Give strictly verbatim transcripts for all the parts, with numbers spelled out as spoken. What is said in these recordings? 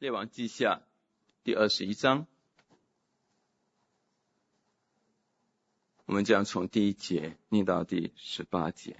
列王记下第二十一章，我们将从第一节念到第十八节。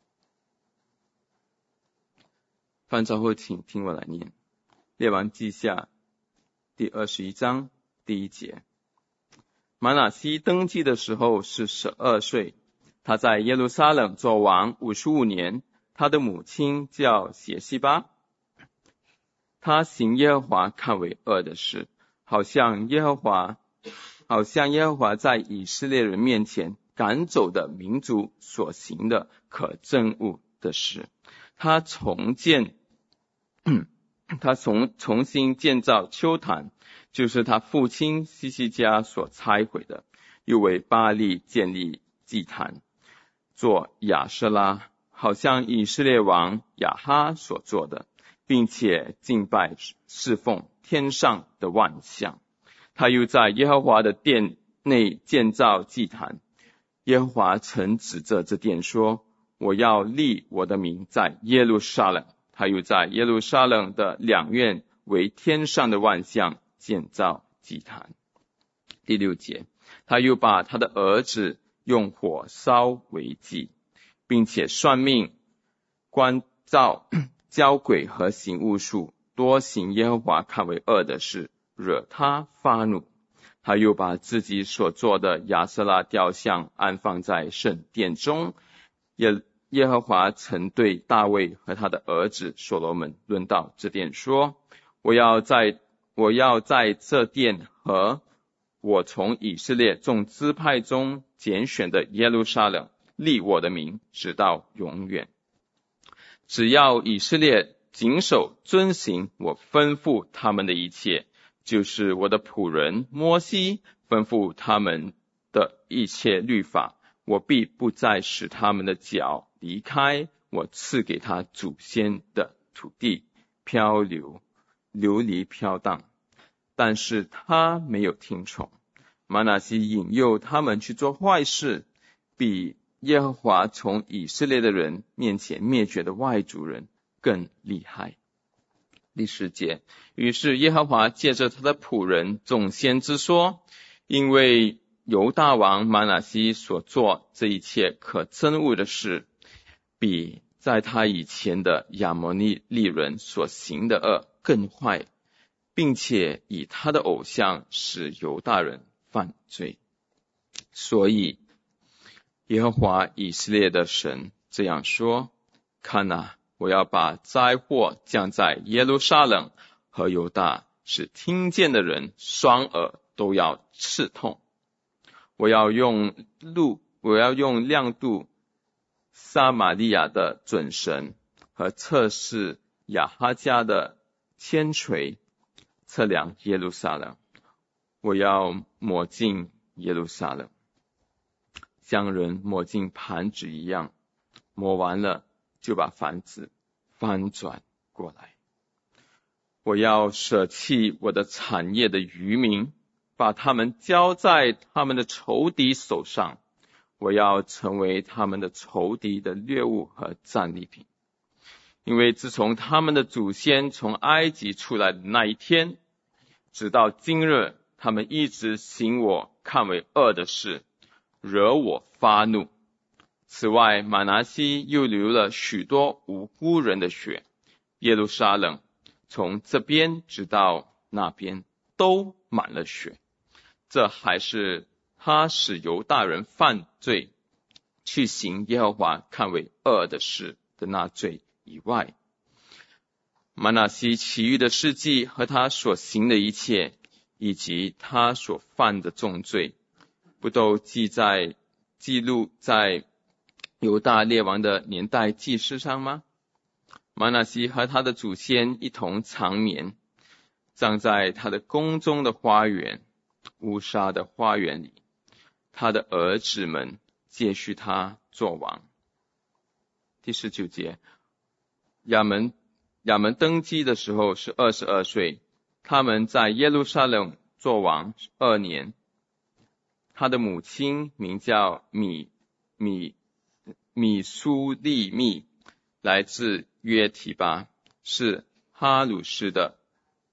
翻照后请听我来念。列王记下第二十一章第一节。玛拿西登基的时候是十二岁，他在耶路撒冷做王五十五年，他的母亲叫谢西巴。他行耶和华看为恶的事，好像耶和华好像耶和华在以色列人面前赶走的民族所行的可憎恶的事。他重建他重重新建造丘坛，就是他父亲西西家所拆毁的，又为巴力建立祭坛，做亚舍拉，好像以色列王亚哈所做的，并且敬拜侍奉天上的万象。他又在耶和华的殿内建造祭坛。耶和华曾指着这殿说，我要立我的名在耶路撒冷。他又在耶路撒冷的两院为天上的万象建造祭坛。第六节，他又把他的儿子用火烧为祭，并且算命、观照、交鬼和行巫术，多行耶和华看为恶的事，惹他发怒。他又把自己所做的亚舍拉雕像安放在圣殿中。耶耶和华曾对大卫和他的儿子所罗门论到这殿说，我要在我要在这殿和我从以色列众支派中拣选的耶路撒冷立我的名，直到永远。只要以色列谨守遵行我吩咐他们的一切，就是我的仆人摩西吩咐他们的一切律法，我必不再使他们的脚离开我赐给他祖先的土地，漂流流离飘荡。但是他没有听从。玛拿西引诱他们去做坏事，比耶和华从以色列的人面前灭绝的外族人更厉害。第十节，于是耶和华借着他的仆人众先知说，因为犹大王玛拿西所做这一切可憎恶的事，比在他以前的亚摩利人所行的恶更坏，并且以他的偶像使犹大人犯罪。所以耶和华以色列的神这样说，看哪，我要把灾祸降在耶路撒冷和犹大，使听见的人双耳都要刺痛。我要用路，我要用亮度撒玛利亚的准绳和测试亚哈家的铅锤，测量耶路撒冷。我要抹进耶路撒冷，像人抹进盘子一样，抹完了就把盘子翻转过来。我要舍弃我的产业的渔民，把他们交在他们的仇敌手上。我要成为他们的仇敌的掠物和战利品。因为自从他们的祖先从埃及出来的那一天，直到今日，他们一直行我看为恶的事，惹我发怒。此外，玛拿西又流了许多无辜人的血，耶路撒冷从这边直到那边都满了血。这还是他使犹大人犯罪，去行耶和华看为恶的事的那罪以外。玛拿西其余的事迹和他所行的一切，以及他所犯的重罪，不都记在记录在犹大列王的年代记事上吗？玛拿西和他的祖先一同长眠，葬在他的宫中的花园，乌沙的花园里。他的儿子们接续他做王。第十九节，亚门亚门登基的时候是二十二岁，他们在耶路撒冷做王二年。他的母亲名叫米米米苏利密，来自约提巴，是哈鲁斯的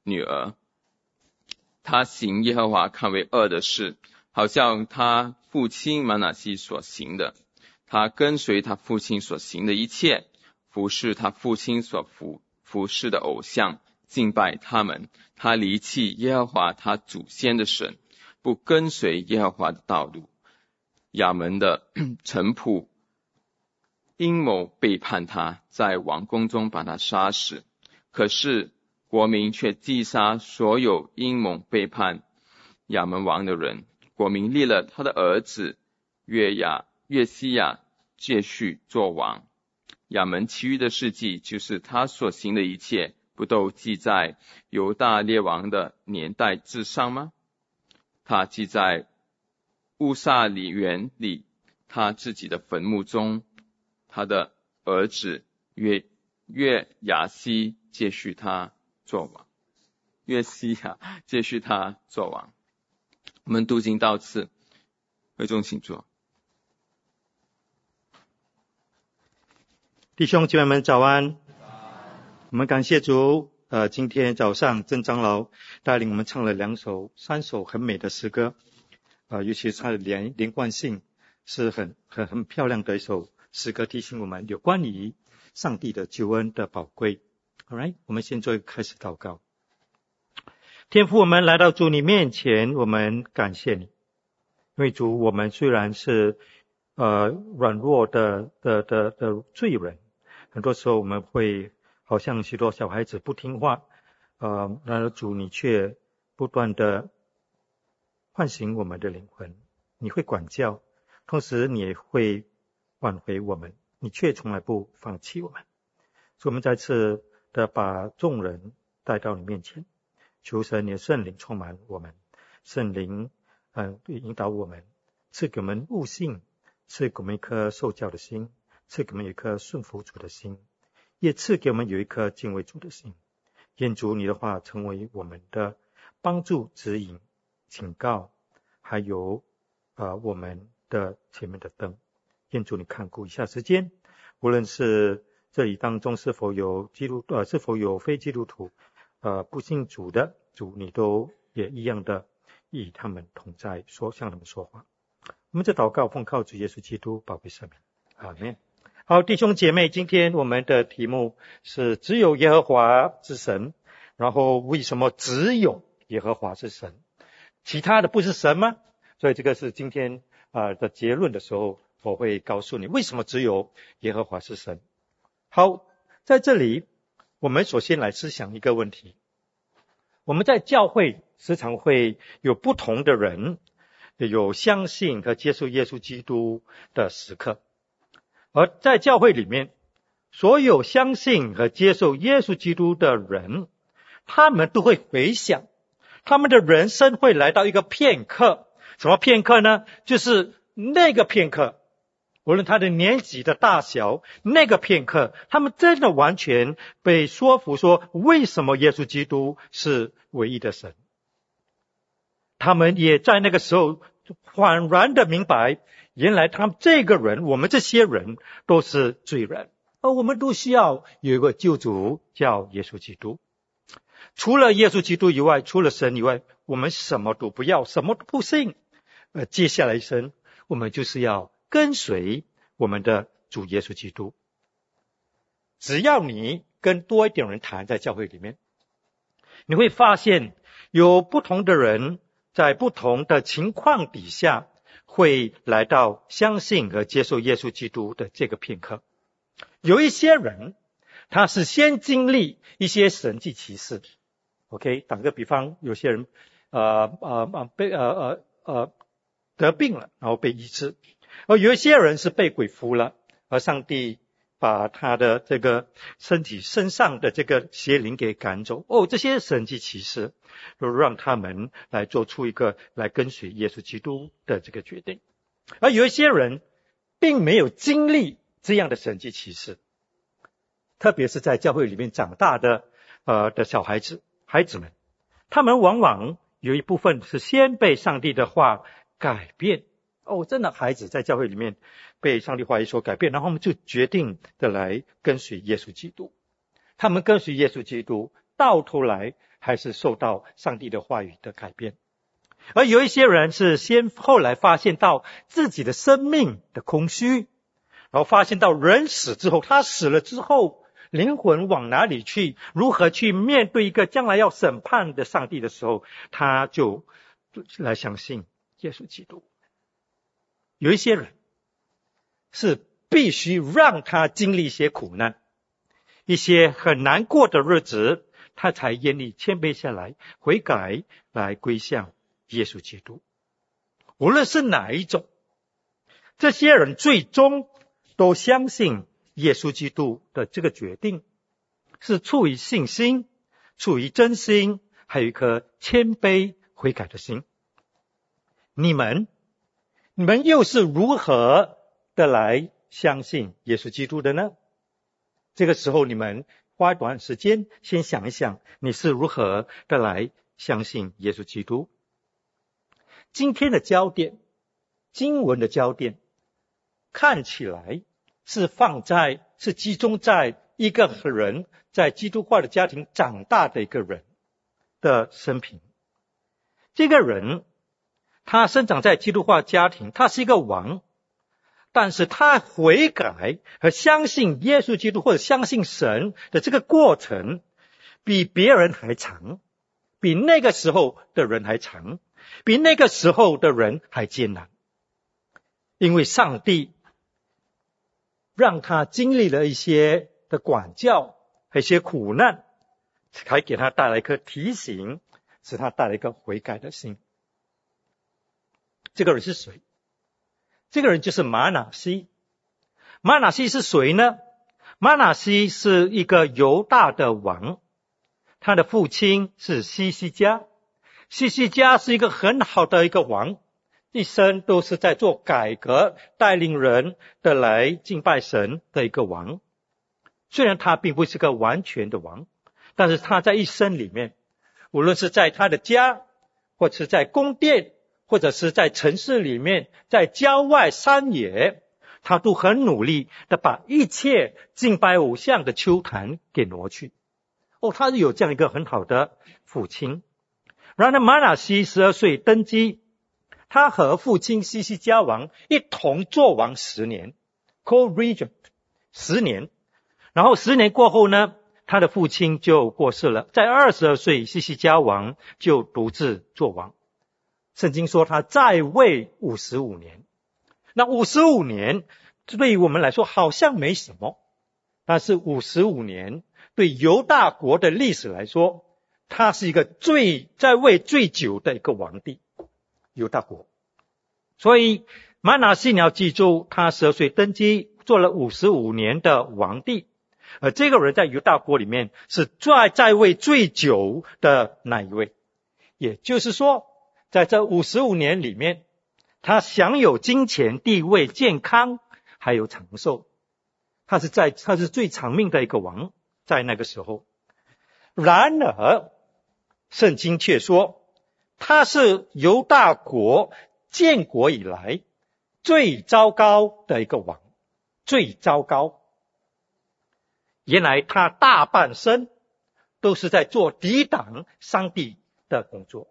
女儿。他行耶和华看为恶的事，好像他父亲玛拿西所行的。他跟随他父亲所行的一切，服侍他父亲所服服侍的偶像，敬拜他们。他离弃耶和华他祖先的神，不跟随耶和华的道路。亚门的臣仆阴谋背叛他，在王宫中把他杀死。可是国民却击杀所有阴谋背叛亚门王的人。国民立了他的儿子约亚约西亚接续作王。亚门其余的事迹，就是他所行的一切，不都记在犹大列王的年代志上吗？他记在乌撒里园里他自己的坟墓中。他的儿子约约亚西接续他做王，约西亚接续他做王。我们读经到此，会众请坐。 弟兄姐妹们早安。我们感谢主，呃，今天早上郑长老带领我们唱了两首三首很美的诗歌，呃，尤其是它的连连贯性是很很很漂亮的一首诗歌，提醒我们有关于上帝的救恩的宝贵。 Alright， 我们先做一个开始祷告。天父，我们来到主你面前，我们感谢你，因为主，我们虽然是呃软弱的的的的罪人，很多时候我们会好像许多小孩子不听话，呃，然而主你却不断的唤醒我们的灵魂，你会管教，同时你也会挽回我们，你却从来不放弃我们。所以我们再次的把众人带到你面前，求神你的圣灵充满我们，圣灵嗯引导我们，赐给我们悟性，赐给我们一颗受教的心，赐给我们一颗顺服主的心，也赐给我们有一颗敬畏主的心。愿主你的话成为我们的帮助、指引、警告，还有呃我们的前面的灯。愿主你看顾一下时间，无论是这里当中是否有基督呃是否有非基督徒呃不信主的，主你都也一样的与他们同在，说向他们说话。我们这祷告奉靠主耶稣基督宝贵圣名，阿们。好，弟兄姐妹，今天我们的题目是只有耶和华之神。然后为什么只有耶和华是神，其他的不是神吗？所以这个是今天啊、呃、的结论的时候，我会告诉你为什么只有耶和华是神。好，在这里我们首先来思想一个问题。我们在教会时常会有不同的人，有相信和接受耶稣基督的时刻。而在教会里面，所有相信和接受耶稣基督的人，他们都会回想，他们的人生会来到一个片刻。什么片刻呢？就是那个片刻，无论他的年纪的大小，那个片刻，他们真的完全被说服说，为什么耶稣基督是唯一的神。他们也在那个时候恍然的明白，原来他们这个人，我们这些人都是罪人，而我们都需要有一个救主，叫耶稣基督。除了耶稣基督以外，除了神以外，我们什么都不要，什么都不信。呃，接下来一生，我们就是要跟随我们的主耶稣基督。只要你跟多一点人谈，在教会里面，你会发现有不同的人在不同的情况底下会来到相信和接受耶稣基督的这个片刻。有一些人他是先经历一些神迹奇事。 OK， 打个比方，有些人呃呃呃被呃呃呃得病了，然后被医治。而有一些人是被鬼附了，而上帝把他的这个身体身上的这个邪灵给赶走。哦，这些神迹奇事都让他们来做出一个来跟随耶稣基督的这个决定。而有一些人并没有经历这样的神迹奇事，特别是在教会里面长大的呃的小孩子孩子们，他们往往有一部分是先被上帝的话改变。哦，真的孩子在教会里面被上帝话语所改变，然后我们就决定的来跟随耶稣基督。他们跟随耶稣基督， 到头来还是受到上帝的话语的改变。而有一些人是先后来发现到自己的生命的空虚，然后发现到人死之后，他死了之后灵魂往哪里去，如何去面对一个将来要审判的上帝的时候，他就来相信耶稣基督。有一些人是必须让他经历一些苦难，一些很难过的日子，他才愿意谦卑下来，悔改，来归向耶稣基督。无论是哪一种，这些人最终都相信耶稣基督的这个决定是出于信心，出于真心，还有一颗谦卑悔改的心。你们你们又是如何的来相信耶稣基督的呢？这个时候你们花一段时间先想一想，你是如何的来相信耶稣基督。今天的焦点，经文的焦点看起来是放在是集中在一个人在基督化的家庭长大的一个人的生平。这个人他生长在基督化家庭，他是一个王，但是他悔改和相信耶稣基督或者相信神的这个过程比别人还长，比那个时候的人还长，比那个时候的人还艰难。因为上帝让他经历了一些的管教，一些苦难，才给他带来一颗提醒，使他带来一个悔改的心。这个人是谁？这个人就是玛拿西。玛拿西是谁呢？玛拿西是一个犹大的王，他的父亲是西西家。西西家是一个很好的一个王，一生都是在做改革，带领人的来敬拜神的一个王。虽然他并不是个完全的王，但是他在一生里面，无论是在他的家，或者是在宫殿，或者是在城市里面，在郊外山野，他都很努力的把一切敬拜偶像的丘坛给挪去。哦，他是有这样一个很好的父亲。然后玛拿西十二岁登基，他和父亲西西家王一同做王十年 co-regent 十年。然后十年过后呢，他的父亲就过世了，在二十二岁西西家王就独自做王。圣经说他在位五十五年。那五十五年对于我们来说好像没什么，但是五十五年对犹大国的历史来说，他是一个最在位最久的一个皇帝，犹大国。所以玛拿西你要记住，他十二岁登基，做了五十五年的皇帝，而这个人在犹大国里面是在在位最久的那一位。也就是说，在这五十五年里面，他享有金钱、地位、健康还有长寿。他是在他是最长命的一个王，在那个时候。然而圣经却说他是犹大国建国以来最糟糕的一个王，最糟糕。原来他大半生都是在做抵挡上帝的工作。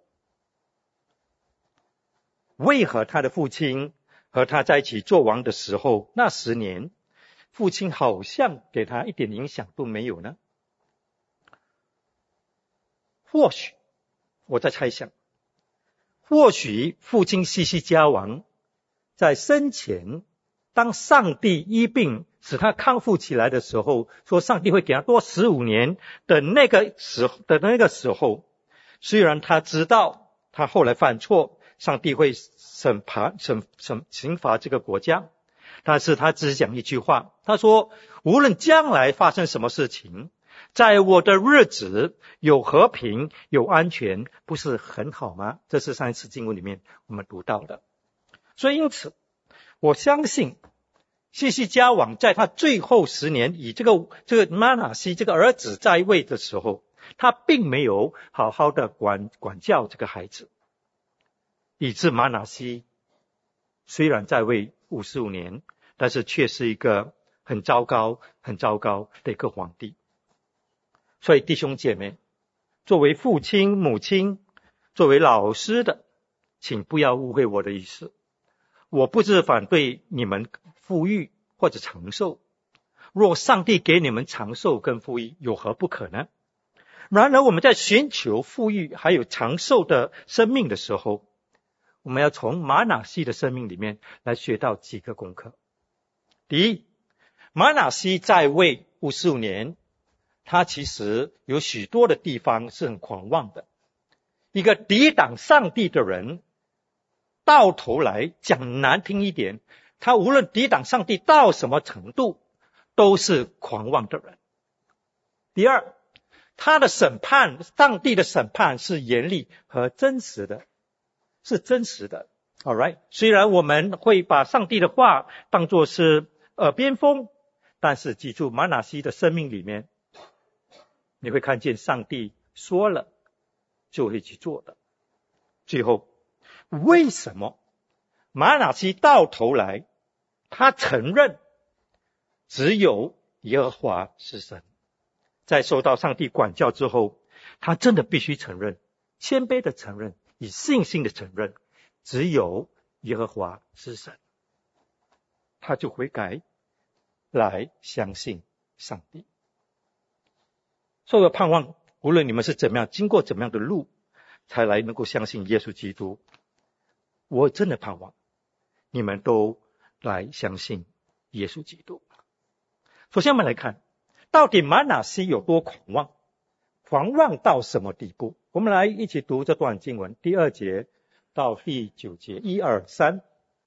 为何他的父亲和他在一起做王的时候，那十年父亲好像给他一点影响都没有呢？或许我在猜想，或许父亲西西家王在生前，当上帝医病使他康复起来的时候，说上帝会给他多十五年的那个时候的那个时候，虽然他知道他后来犯错，上帝会审判审审刑罚这个国家，但是他只讲一句话，他说无论将来发生什么事情，在我的日子有和平有安全，不是很好吗？这是上一次经文里面我们读到的。所以因此我相信西西家王在他最后十年以这个这个玛拿西这个儿子在位的时候，他并没有好好的管管教这个孩子，以致玛拿西虽然在位五十五年，但是却是一个很糟糕很糟糕的一个皇帝。所以弟兄姐妹， 作为父亲、母亲，作为老师的，请不要误会我的意思。我不是反对你们富裕或者长寿，若上帝给你们长寿跟富裕，有何不可呢？然而我们在寻求富裕还有长寿的生命的时候，我们要从玛拿西的生命里面来学到几个功课。第一，玛拿西在位五十五年，他其实有许多的地方是很狂妄的。一个抵挡上帝的人，到头来讲难听一点，他无论抵挡上帝到什么程度，都是狂妄的人。第二，他的审判，上帝的审判是严厉和真实的，是真实的。All right， 虽然我们会把上帝的话当作是耳边风，但是记住玛拿西的生命里面，你会看见上帝说了就会去做的。最后，为什么玛拿西到头来他承认只有耶和华是神？在受到上帝管教之后，他真的必须承认，谦卑的承认，以信心的承认，只有耶和华是神。他就悔改来相信上帝。所以我盼望无论你们是怎么样，经过怎么样的路才来能够相信耶稣基督，我真的盼望你们都来相信耶稣基督。首先我们来看到底玛拿西有多狂妄，狂妄到什么地步。我们来一起读这段经文，第二节到第九节，一二三。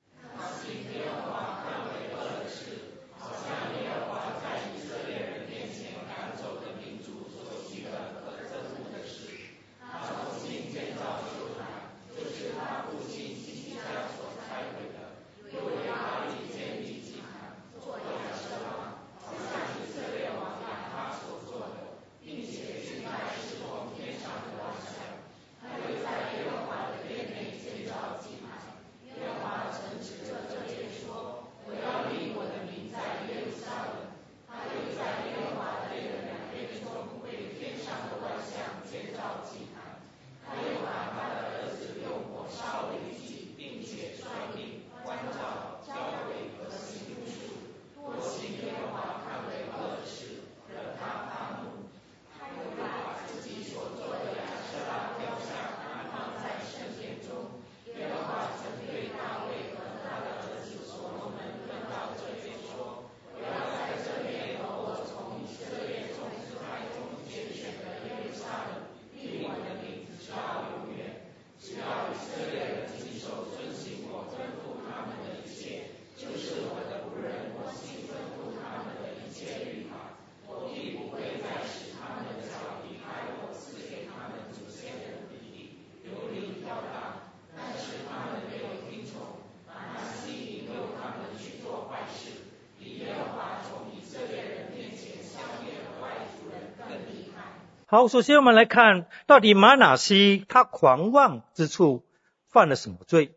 好，首先我们来看到底玛拿西他狂妄之处犯了什么罪。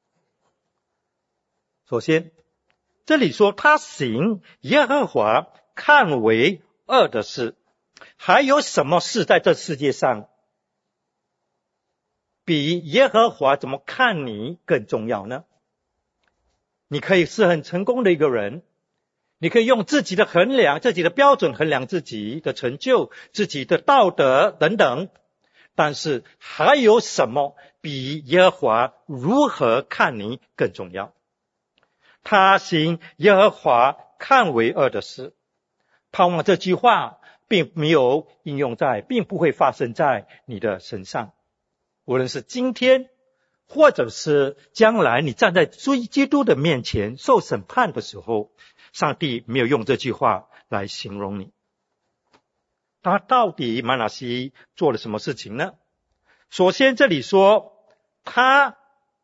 首先这里说他行耶和华看为恶的事。还有什么事在这世界上比耶和华怎么看你更重要呢？你可以是很成功的一个人，你可以用自己的衡量，自己的标准衡量自己的成就，自己的道德等等，但是还有什么比耶和华如何看你更重要？他行耶和华看为恶的事。盼望这句话并没有应用在，并不会发生在你的身上。无论是今天或者是将来你站在基督的面前受审判的时候，上帝没有用这句话来形容你。他到底玛拿西做了什么事情呢？首先这里说他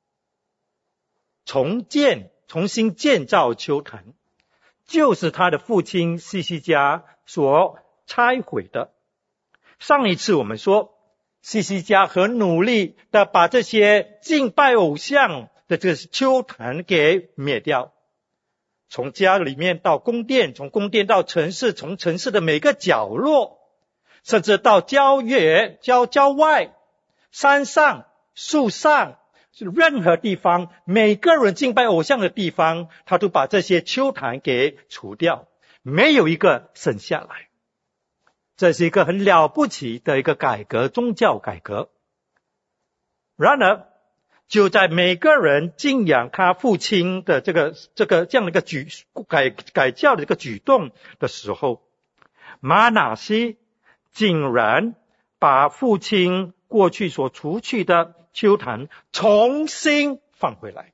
重建重新建造丘坛，就是他的父亲西西家所拆毁的。上一次我们说西西家很努力的把这些敬拜偶像的这个丘坛给灭掉，从家里面到宫殿，从宫殿到城市，从城市的每个角落， 甚至到郊野、郊郊外、山上、树上，任何地方，每个人敬拜偶像的地方，他都把这些丘坛给除掉，没有一个剩下来。这是一个很了不起的一个改革，宗教改革。然而，就在每个人敬仰他父亲的这个这个这样的一个举改改教的一个举动的时候，玛拿西竟然把父亲过去所除去的丘坛重新放回来。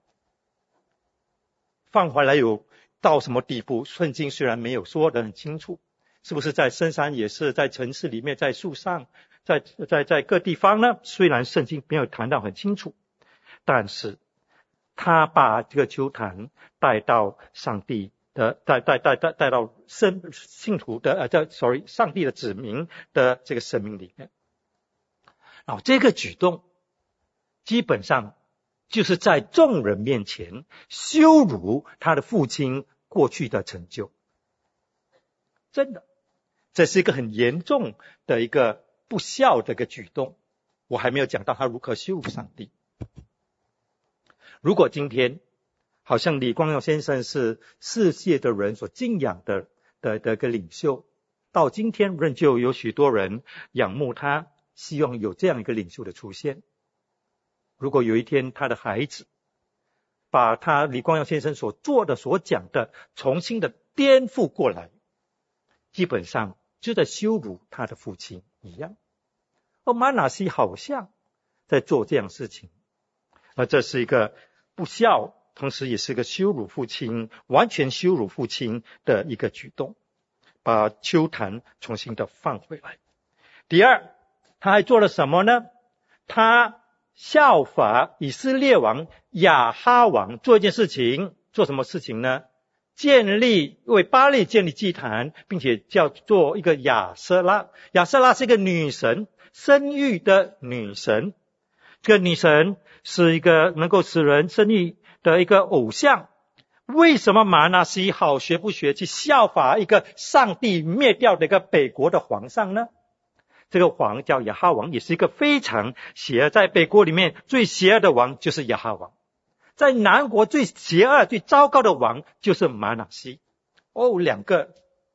放回来有到什么地步？圣经虽然没有说得很清楚，是不是在深山也是，在城市里面，在树上，在在在各地方呢？虽然圣经没有谈到很清楚，但是他把这个丘坛带到上帝的带带带带带到圣信徒的呃这 sorry 上帝的子民的这个生命里面。然后这个举动基本上就是在众人面前羞辱他的父亲过去的成就。真的，这是一个很严重的一个不孝的一个举动。我还没有讲到他如何羞辱上帝。如果今天好像李光耀先生是世界的人所敬仰的的的一个领袖，到今天仍旧有许多人仰慕他，希望有这样一个领袖的出现。如果有一天他的孩子把他李光耀先生所做的所讲的重新的颠覆过来，基本上就在羞辱他的父亲一样。而玛拿西好像在做这样事情，而这是一个不孝，同时也是一个羞辱父亲，完全羞辱父亲的一个举动，把丘坛重新的放回来。第二，他还做了什么呢？他效法以色列王亚哈王做一件事情，做什么事情呢？建立为巴力建立祭坛，并且叫做一个亚瑟拉。亚瑟拉是一个女神，生育的女神。这个女神是一个能够使人生育的一个偶像。为什么玛拿西好学不学去效法一个上帝灭掉的一个北国的皇上呢？这个王叫亚哈王，也是一个非常邪恶，在北国里面最邪恶的王就是亚哈王，在南国最邪恶最糟糕的王就是玛拿西。哦，两个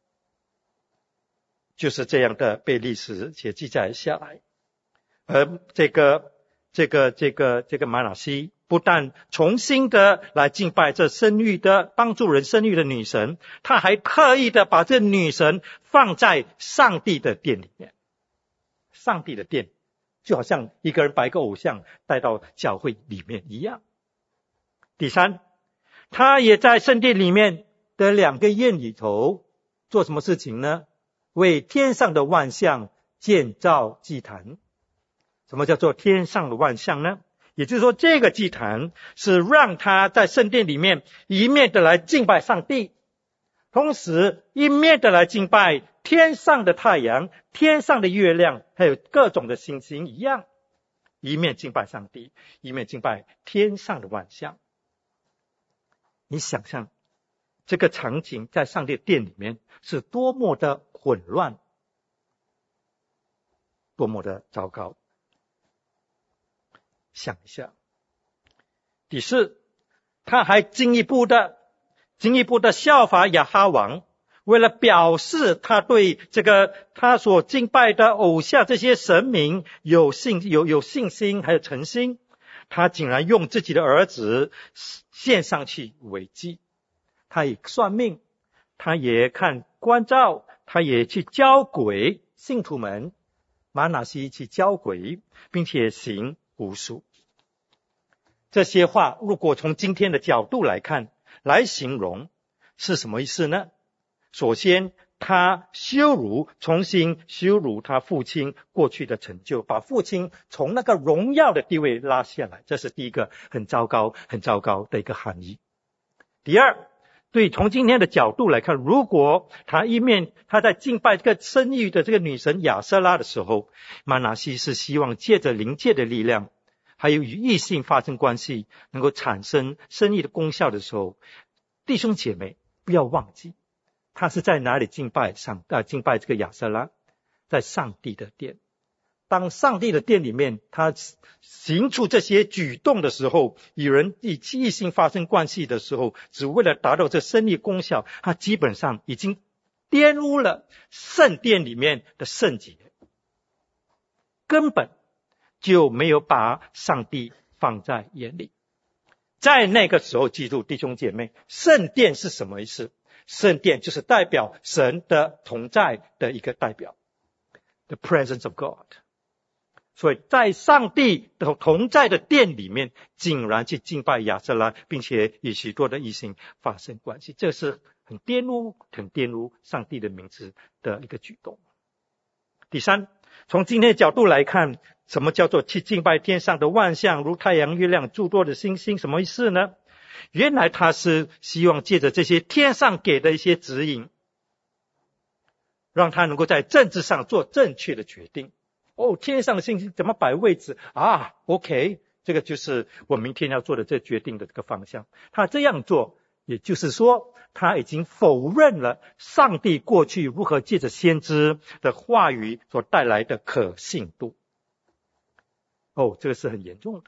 就是这样的被历史写记载下来。而这个这个这个这个玛拿西不但重新的来敬拜这生育的帮助人生育的女神，他还特意的把这女神放在上帝的殿里面。上帝的殿就好像一个人把一个偶像带到教会里面一样。第三，他也在圣殿里面的两个院里头做什么事情呢？为天上的万象建造祭坛。什么叫做天上的万象呢？也就是说，这个祭坛是让他在圣殿里面一面的来敬拜上帝，同时一面的来敬拜天上的太阳、天上的月亮，还有各种的星星一样，一面敬拜上帝，一面敬拜天上的万象。你想象这个场景在上帝殿里面是多么的混乱，多么的糟糕。想一下。第四，他还进一步的进一步的效法亚哈王，为了表示他对这个他所敬拜的偶像这些神明有信有有信心还有诚心，他竟然用自己的儿子献上去为祭。他也算命，他也看关照，他也去交鬼，信徒们玛拿西去交鬼，并且行巫术。这些话如果从今天的角度来看来形容是什么意思呢？首先，他羞辱重新羞辱他父亲过去的成就，把父亲从那个荣耀的地位拉下来，这是第一个很糟糕很糟糕的一个含义。第二，对从今天的角度来看，如果他一面他在敬拜这个生育的这个女神亚瑟拉的时候，玛拿西是希望借着灵界的力量还有与异性发生关系能够产生生育的功效的时候，弟兄姐妹不要忘记他是在哪里敬拜上啊敬拜这个亚瑟拉， 在上帝的殿。当上帝的殿里面他行出这些举动的时候，与人以异性发生关系的时候，只为了达到这生理功效，他基本上已经玷污了圣殿里面的圣洁，根本就没有把上帝放在眼里。在那个时候，记住弟兄姐妹，圣殿是什么意思？圣殿就是代表神的同在的一个代表， The presence of God。 所以在上帝的同在的殿里面，竟然去敬拜亚瑟拉，并且与许多的异性发生关系，这是很玷污很玷污上帝的名字的一个举动。第三，从今天的角度来看，什么叫做去敬拜天上的万象，如太阳、月亮、诸多的星星，什么意思呢？原来他是希望借着这些天上给的一些指引，让他能够在政治上做正确的决定。哦，天上的星星怎么摆位置啊 ？OK， 这个就是我明天要做的这决定的这个方向。他这样做，也就是说，他已经否认了上帝过去如何借着先知的话语所带来的可信度。哦，这个是很严重的。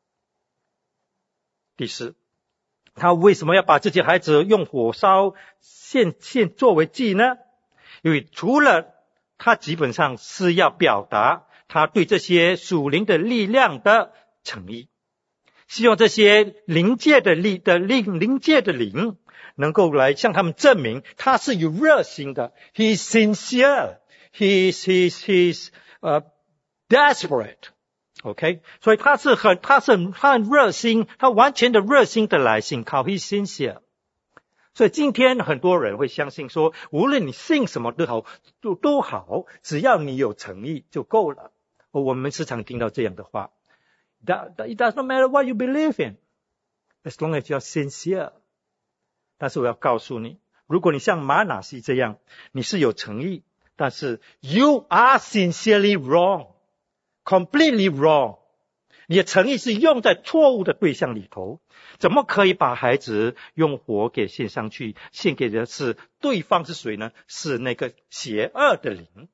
第四，他为什么要把这些孩子用火烧献献作为祭呢？因为除了他基本上是要表达他对这些属灵的力量的诚意，希望这些灵界的力的灵灵界的灵能够来向他们证明他是有热心的。 He is sincere. He is, he is, he is, uh, desperate. OK， 所以他是很他是很他很热心，他完全的热心的来信靠 He is sincere。所以今天很多人会相信说，无论你信什么都好，都都好，只要你有诚意就够了。我们时常听到这样的话 ，It does not matter what you believe in, as long as you are sincere。但是我要告诉你，如果你像玛拿西这样，你是有诚意，但是 you are sincerely wrong, completely wrong。你的诚意是用在错误的对象里头，怎么可以把孩子用火给献上去？献给的是对方是谁呢？是那个邪恶的灵。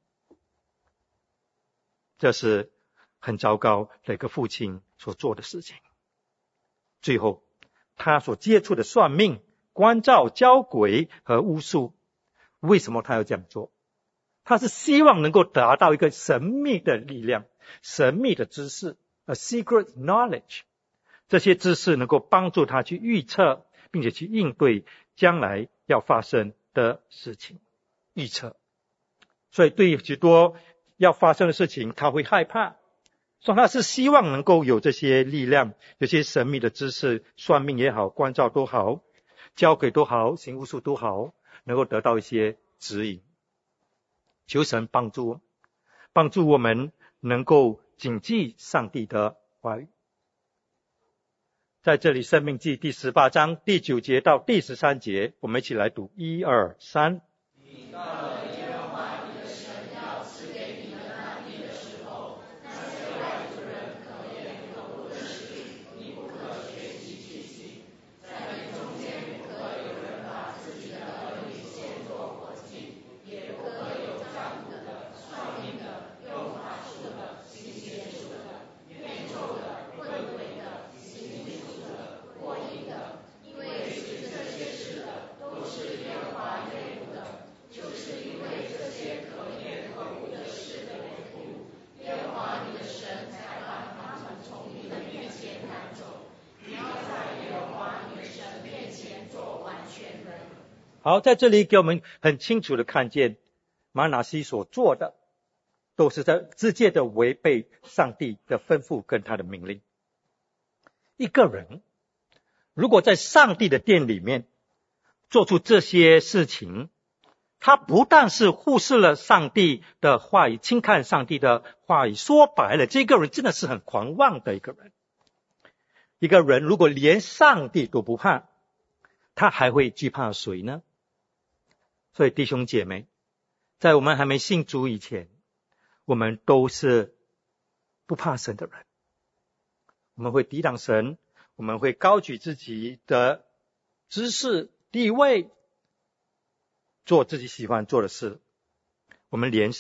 这是很糟糕的一个父亲所做的事情。最后，他所接触的算命、关照、交鬼和巫术，为什么他要这样做？他是希望能够达到一个神秘的力量、神秘的知识。A secret knowledge， 这些知识能够帮助他去预测，并且去应对将来要发生的事情。预测，所以对于许多要发生的事情，他会害怕。所以他是希望能够有这些力量，有些神秘的知识，算命也好，关照都好，交给都好，行巫术都好，能够得到一些指引。求神帮助，帮助我们能够谨记上帝的话语。在这里，申命记第十八章第九节到第十三节，我们一起来读一二三。 你到了耶和华你的神要赐给你们那地的时候，那些外族人可言可悟的事，你不可学习去行。在你中间不可有人把自己的儿女献作火祭，也不可有占卜的、算命的、用法术的、行邪术的、变咒的、混鬼的、行巫术的、过阴的，因为是这些事的都是耶和华厌恶的。就是因为这些可言可悟的事的缘故，耶和华你的神才把他们从你的面前赶走。你要在耶和华你的神面前做完全人。 好，在这里给我们很清楚的看见，玛拿西所做的都是在直接的违背上帝的吩咐跟他的命令。一个人如果在上帝的殿里面做出这些事情，他不但是忽视了上帝的话语，轻看上帝的话语，说白了，这个人真的是很狂妄的一个人。一个人如果连上帝都不怕，他还会惧怕谁呢？所以弟兄姐妹，在我们还没信主以前，我们都是不怕神的人。我们会抵挡神，我们会高举自己的知识、地位，做自己喜欢做的事。我们连神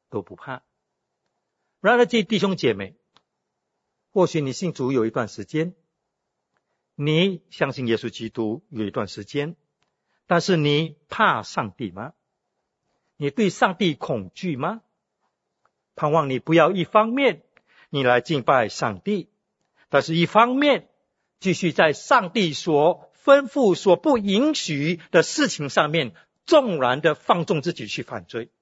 都不怕。然而，这弟兄姐妹，或许你信主有一段时间，你相信耶稣基督有一段时间，但是你怕上帝吗？你对上帝恐惧吗？盼望你不要一方面你来敬拜上帝，但是一方面继续在上帝所吩咐所不允许的事情上面纵然的放纵自己去犯罪。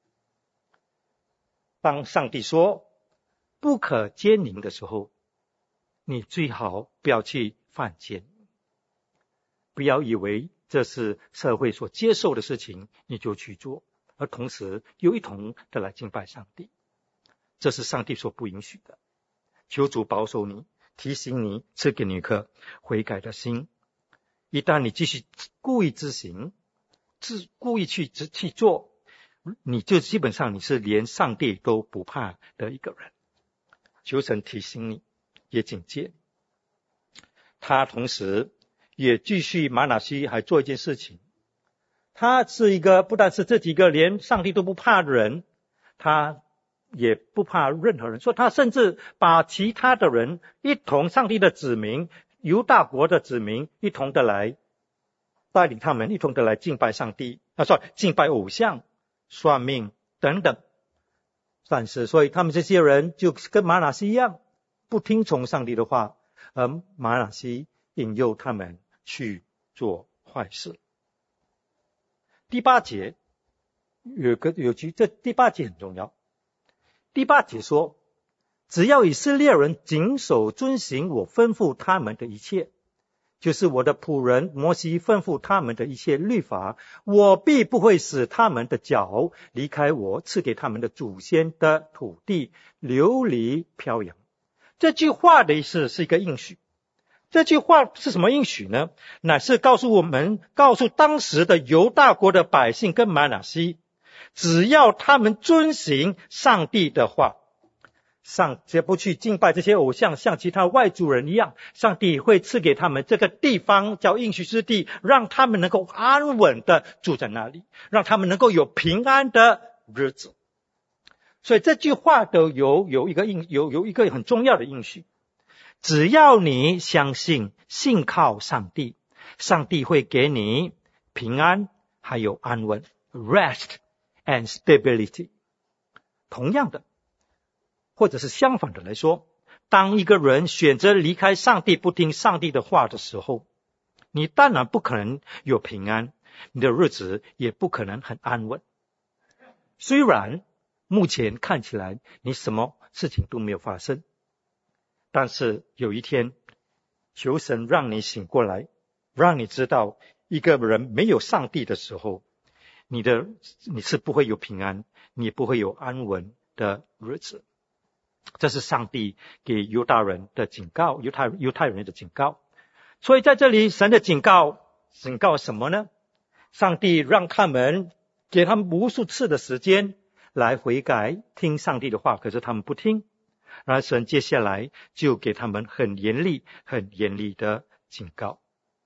当上帝说不可奸淫的时候，你最好不要去犯奸，不要以为这是社会所接受的事情你就去做，而同时又一同的来敬拜上帝，这是上帝所不允许的。求主保守你，提醒你，赐给你一颗悔改的心。一旦你继续故意执行，自故意去去做，你就基本上你是连上帝都不怕的一个人。求神提醒你，也警戒。他同时也继续，玛拿西还做一件事情，他是一个不但是这几个连上帝都不怕的人，他也不怕任何人，说他甚至把其他的人一同，上帝的子民，犹大国的子民一同的来带领他们一同的来敬拜上帝啊，说敬拜偶像、算命等等。但是所以他们这些人就跟玛拿西一样，不听从上帝的话，而玛拿西引诱他们去做坏事。第八节有个有句，这第八节很重要。第八节说，只要以色列人谨守遵行我吩咐他们的一切，就是我的仆人摩西吩咐他们的一切律法，我必不会使他们的脚离开我赐给他们的祖先的土地，流离飘扬。这句话的意思是一个应许。这句话是什么应许呢？乃是告诉我们，告诉当时的犹大国的百姓跟玛拿西，只要他们遵行上帝的话，上帝不去敬拜这些偶像，像其他外族人一样，上帝会赐给他们这个地方叫应许之地，让他们能够安稳的住在那里，让他们能够有平安的日子。所以这句话都有有一个应有有一个很重要的应许，只要你相信信靠上帝，上帝会给你平安还有安稳 rest and stability。 同样的或者是相反的来说，当一个人选择离开上帝，不听上帝的话的时候，你当然不可能有平安，你的日子也不可能很安稳。虽然目前看起来你什么事情都没有发生，但是有一天求神让你醒过来，让你知道一个人没有上帝的时候，你的你是不会有平安，你也不会有安稳的日子。这是上帝给犹大人的警告，犹太犹太人的警告。所以在这里神的警告警告什么呢？上帝让他们给他们无数次的时间来悔改听上帝的话，可是他们不听，然后神接下来就给他们很严厉很严厉的警告。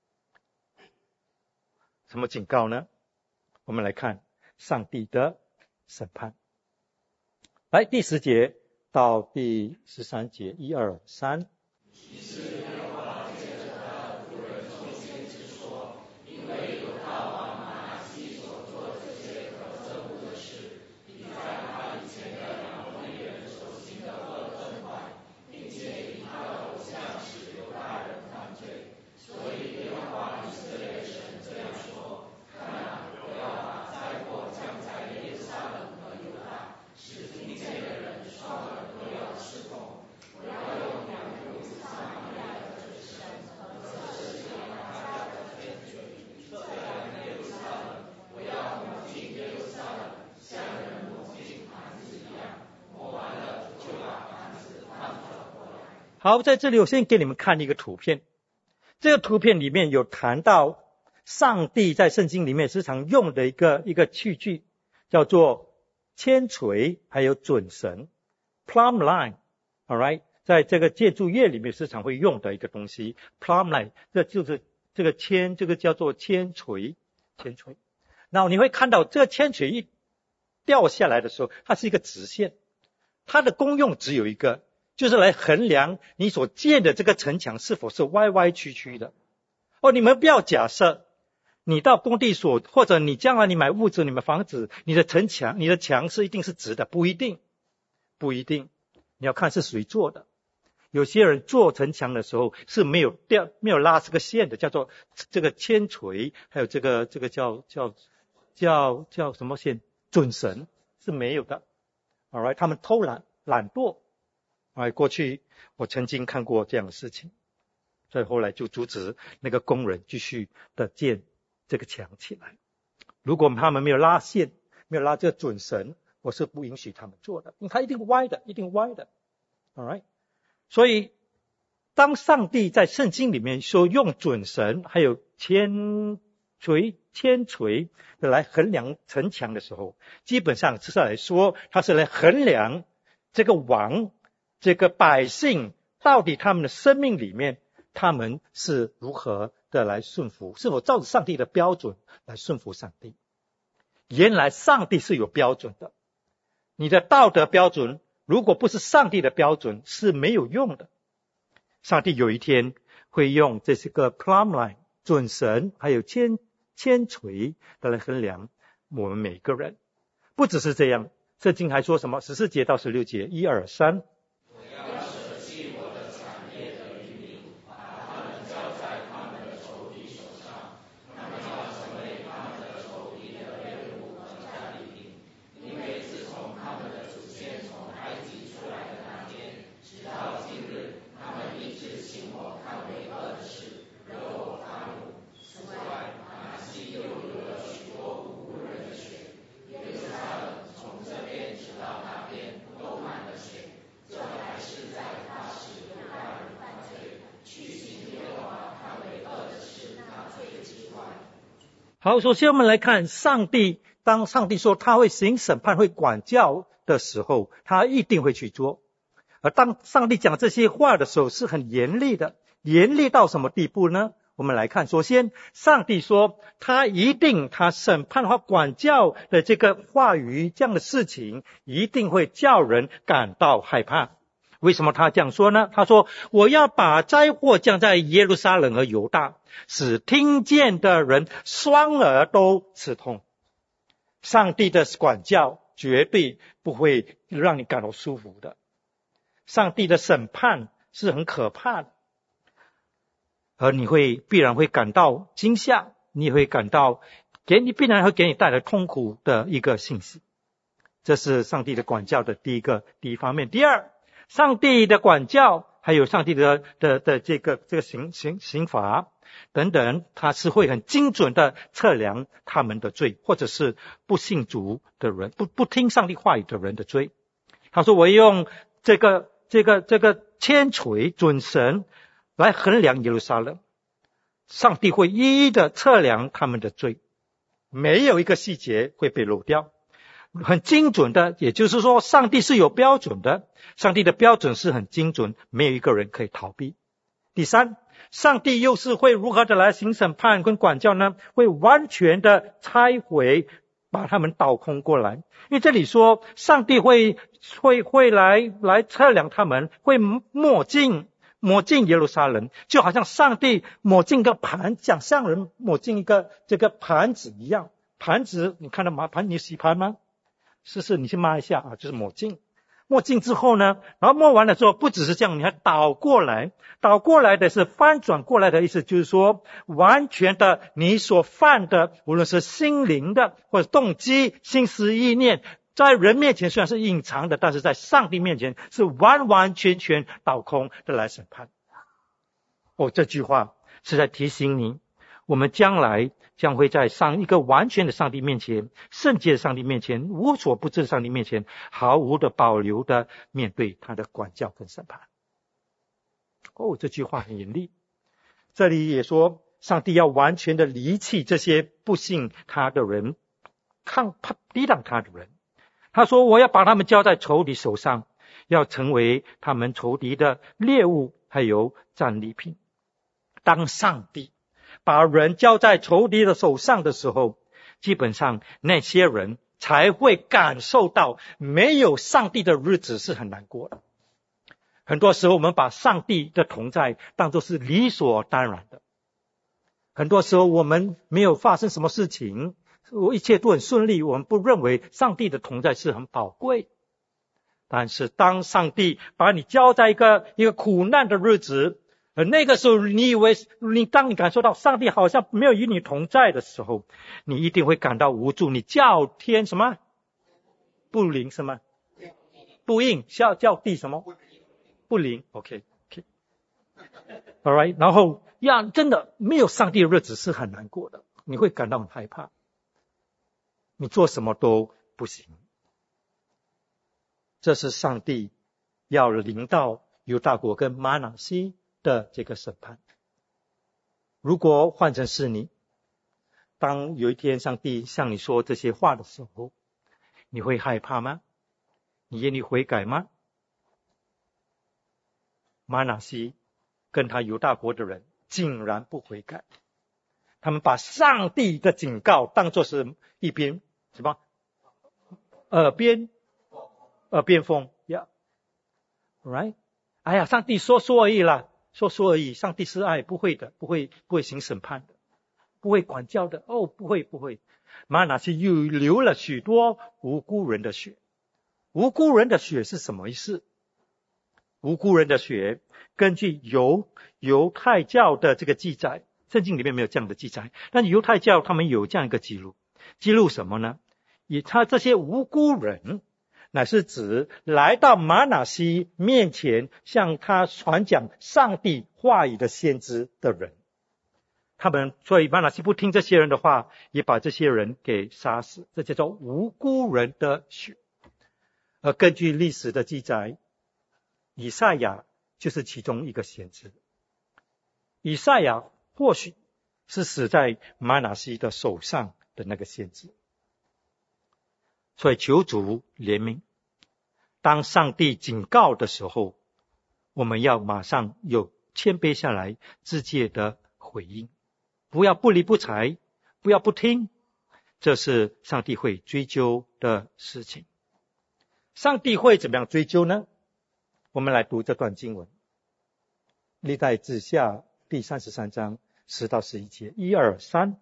什么警告呢？我们来看上帝的审判。来，第十节到第十三节，一二三。好，在这里我先给你们看一个图片。这个图片里面有谈到上帝在圣经里面时常用的一个一个器具，叫做铅锤还有准绳 plumb line。 all right， 在这个建筑业里面时常会用的一个东西 plumb line， 这就是这个铅，这个叫做铅锤铅锤。然后你会看到这个铅锤一掉下来的时候，它是一个直线，它的功用只有一个，就是来衡量你所建的这个城墙是否是歪歪曲曲的。哦，你们不要假设你到工地所，或者你将来你买屋子、你们房子，你的城墙、你的墙是一定是直的，不一定，不一定，你要看是谁做的。有些人做城墙的时候是没有掉、没有拉这个线的，叫做这个铅锤，还有这个这个叫叫叫叫什么线？准绳是没有的。All right， 他们偷懒、懒惰。All right， 过去我曾经看过这样的事情，所以后来就阻止那个工人继续的建这个墙起来。如果他们没有拉线，没有拉这个准绳，我是不允许他们做的，因为它一定歪的，一定歪的。All right， 所以当上帝在圣经里面说用准绳还有铅锤、铅锤来衡量城墙的时候，基本上是来说，他是来衡量这个王、这个百姓到底他们的生命里面，他们是如何的来顺服，是否照着上帝的标准来顺服上帝。原来上帝是有标准的，你的道德标准如果不是上帝的标准是没有用的。上帝有一天会用这些个 plumb line 准绳还有铅铅锤的来衡量我们每个人。不只是这样，圣经还说什么？十四节到十六节，一二三。好，首先我们来看上帝，当上帝说他会行审判、会管教的时候，他一定会去做。而当上帝讲这些话的时候是很严厉的，严厉到什么地步呢？我们来看，首先上帝说他一定他审判和管教的这个话语，这样的事情一定会叫人感到害怕。为什么他这样说呢？他说我要把灾祸降在耶路撒冷和犹大，使听见的人双耳都刺痛。上帝的管教绝对不会让你感到舒服的，上帝的审判是很可怕的，而你会必然会感到惊吓，你会感到给你必然会给你带来痛苦的一个信息。这是上帝的管教的第一个第一方面。第二，上帝的管教还有上帝的的的这个这个刑刑刑罚等等，他是会很精准的测量他们的罪，或者是不信主的人，不不听上帝话语的人的罪。他说我用这个这个这个铅锤准绳来衡量耶路撒冷，上帝会一一的测量他们的罪，没有一个细节会被漏掉，很精准的。也就是说上帝是有标准的，上帝的标准是很精准，没有一个人可以逃避。第三，上帝又是会如何的来行审判跟管教呢？会完全的拆毁，把他们倒空过来。因为这里说上帝会会会来来测量他们，会抹尽抹尽耶路撒冷，就好像上帝抹尽一个盘，像像人抹尽一个这个盘子一样。盘子你看到吗？盘你洗盘吗？试试你去抹一下啊，就是抹净。抹净之后呢，然后抹完了之后不只是这样，你还倒过来。倒过来的是翻转过来的意思，就是说完全的你所犯的，无论是心灵的或者动机、心思意念，在人面前虽然是隐藏的，但是在上帝面前是完完全全倒空的来审判。哦，这句话是在提醒你，我们将来将会在上一个完全的上帝面前，圣洁的上帝面前，无所不知的上帝面前，毫无的保留的面对他的管教跟审判。哦，这句话很严厉。这里也说上帝要完全的离弃这些不信他的人，抗抵挡他的人。他说我要把他们交在仇敌手上，要成为他们仇敌的猎物还有战利品。当上帝把人交在仇敌的手上的时候，基本上那些人才会感受到没有上帝的日子是很难过的。很多时候我们把上帝的同在当作是理所当然的，很多时候我们没有发生什么事情，一切都很顺利，我们不认为上帝的同在是很宝贵。但是当上帝把你交在一个一个苦难的日子，而那个时候你以为你当你感受到上帝好像没有与你同在的时候，你一定会感到无助，你叫天什么不灵，什么不应，叫叫地什么不灵。 OK OK Alright， 然后呀，真的没有上帝的日子是很难过的，你会感到很害怕，你做什么都不行。这是上帝要临到犹大国跟玛拿西的这个审判。如果换成是你，当有一天上帝向你说这些话的时候，你会害怕吗？你愿意悔改吗？玛拿西跟他犹大国的人竟然不悔改，他们把上帝的警告当作是一边什么耳边耳边风呀、yeah. Right？ 哎呀，上帝说说而已啦，说说而已，上帝是爱，不会的，不会不会行审判的，不会管教的，哦，不会不会。玛拿西又流了许多无辜人的血。无辜人的血是什么意思？无辜人的血，根据犹犹太教的这个记载，圣经里面没有这样的记载，但犹太教他们有这样一个记录，记录什么呢？以他这些无辜人乃是指来到玛拿西面前向他传讲上帝话语的先知的人，他们所以玛拿西不听这些人的话，也把这些人给杀死，这叫做无辜人的血。而根据历史的记载，以赛亚就是其中一个先知。以赛亚或许是死在玛拿西的手上的那个先知。所以求主怜悯，当上帝警告的时候，我们要马上有谦卑下来直接的回应，不要不理不睬，不要不听，这是上帝会追究的事情。上帝会怎么样追究呢？我们来读这段经文，历代志下第三十三章十到十一节，一二三。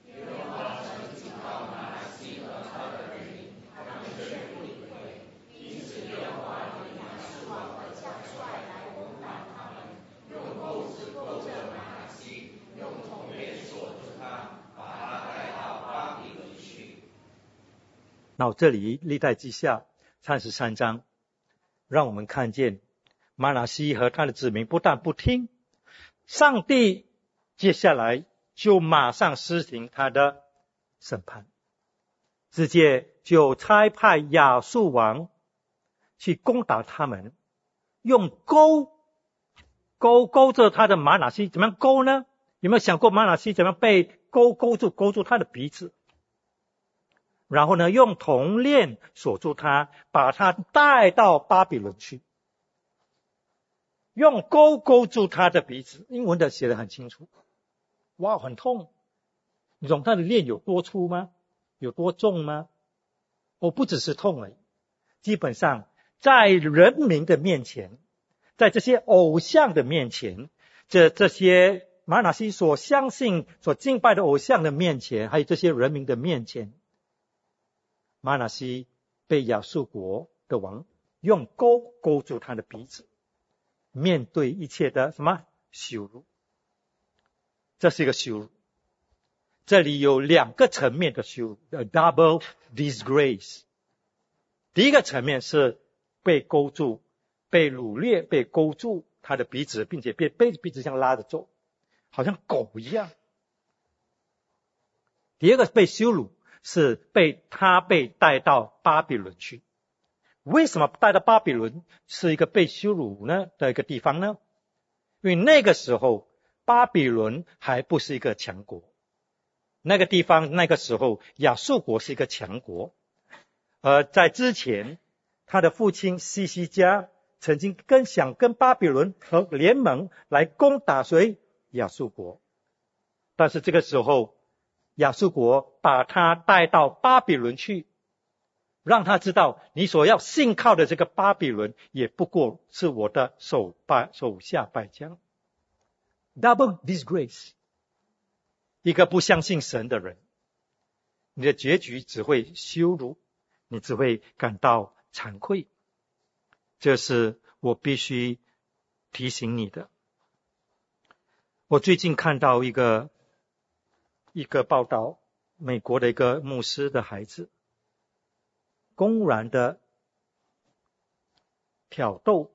那这里历代记下三十三章让我们看见玛拿西和他的子民不但不听，上帝接下来就马上施行他的审判，直接就差派亚述王去攻打他们，用钩钩钩着他的玛拿西。怎么样钩呢？有没有想过玛拿西怎么样被钩钩住，钩住他的鼻子，然后呢用铜链锁住他，把他带到巴比伦去，用钩钩住他的鼻子。英文的写得很清楚，哇，很痛。你懂他的链有多粗吗？有多重吗？哦，不只是痛而已，基本上在人民的面前，在这些偶像的面前，这这些玛拿西所相信所敬拜的偶像的面前，还有这些人民的面前，玛拿西被亚述国的王用钩勾住他的鼻子，面对一切的什么羞辱。这是一个羞辱，这里有两个层面的羞辱 ，a double disgrace。第一个层面是被勾住，被掳掠，被勾住他的鼻子，并且被被鼻子上拉着走，好像狗一样。第二个被羞辱是被他被带到巴比伦去。为什么带到巴比伦是一个被羞辱呢的一个地方呢？因为那个时候巴比伦还不是一个强国，那个地方那个时候亚述国是一个强国。而在之前他的父亲西西家曾经跟想跟巴比伦和联盟来攻打谁？亚述国。但是这个时候亚述国把他带到巴比伦去， 让他知道你所要信靠的这个巴比伦也不过是我的手败手下败将。 Double disgrace。 一个不相信神的人，你的结局只会羞辱，你只会感到惭愧。这是我必须提醒你的。我最近看到一个一个报道，美国的一个牧师的孩子公然的挑逗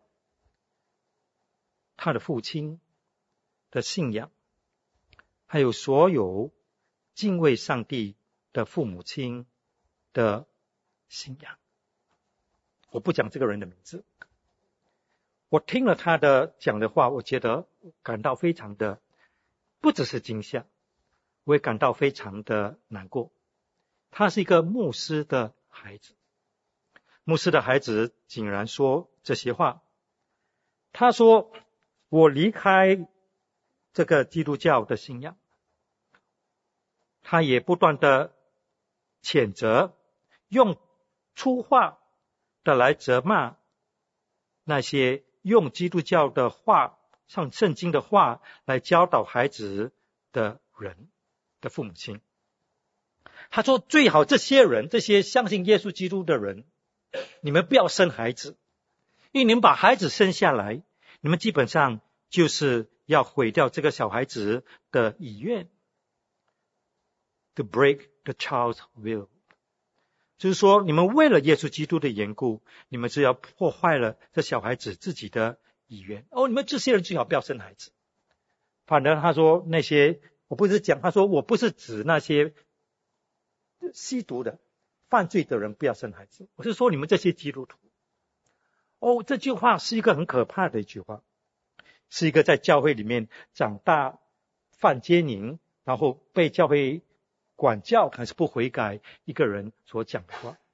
他的父亲的信仰，还有所有敬畏上帝的父母亲的信仰。我不讲这个人的名字。我听了他的讲的话，我觉得感到非常的，不只是惊吓，我也感到非常的难过。他是一个牧师的孩子，牧师的孩子竟然说这些话。他说，我离开这个基督教的信仰。他也不断的谴责，用粗话的来责骂那些用基督教的话，像圣经的话来教导孩子的人的父母亲。他说，最好这些人，这些相信耶稣基督的人，你们不要生孩子，因为你们把孩子生下来，你们基本上就是要毁掉这个小孩子的意愿。To break the child's will， 就是说，你们为了耶稣基督的缘故，你们是要破坏了这小孩子自己的意愿。哦，你们这些人最好不要生孩子。反正他说那些，我不是讲，他说我不是指那些吸毒的、犯罪的人不要生孩子，我是说你们这些基督徒。哦，这句话是一个很可怕的一句话，是一个在教会里面长大、犯奸淫，然后被教会管教还是不悔改一个人所讲的话。